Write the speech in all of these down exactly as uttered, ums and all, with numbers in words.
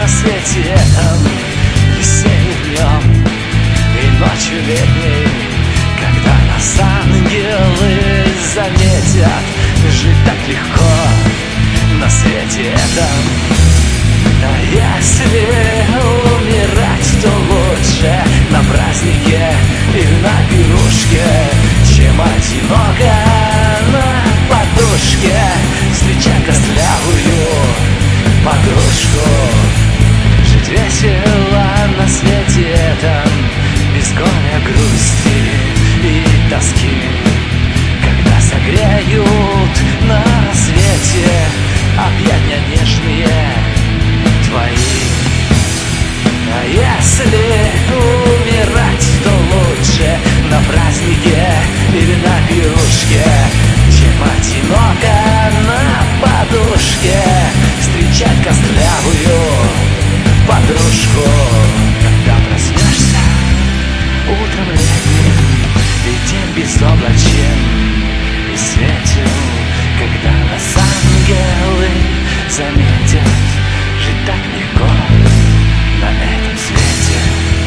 свете этом весенним днем и ночью летней, когда нас ангелы заметят. Жить так легко на свете этом. А если умирать, то лучше на празднике или на пирушке, чем одиноко на подушке, встречать костлявую подружку. Жить весело на свете этом, без горя, грусти и тоски, когда согреют на свете объятия нежные твои. А если умирать, то лучше на празднике или на пирушке, чем одиноко на подушке, встречать костлявую подружку. Когда проснешься утром летним, и день безоблачен и светел, когда нас ангелы заметят. Жить так легко на этом свете.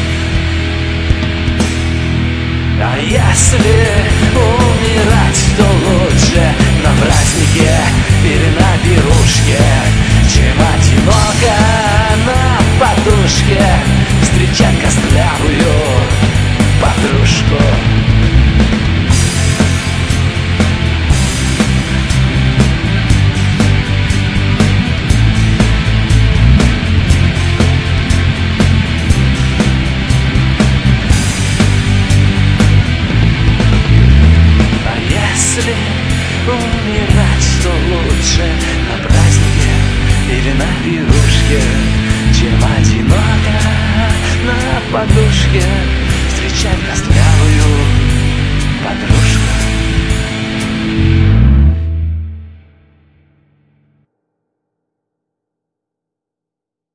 А если умирать, то лучше на празднике или на пирушке, чем одиноко на подушке, встречать костлявую подружку. Если умирать, то лучше на празднике или на пирушке, чем одиноко на подушке, встречать костлявую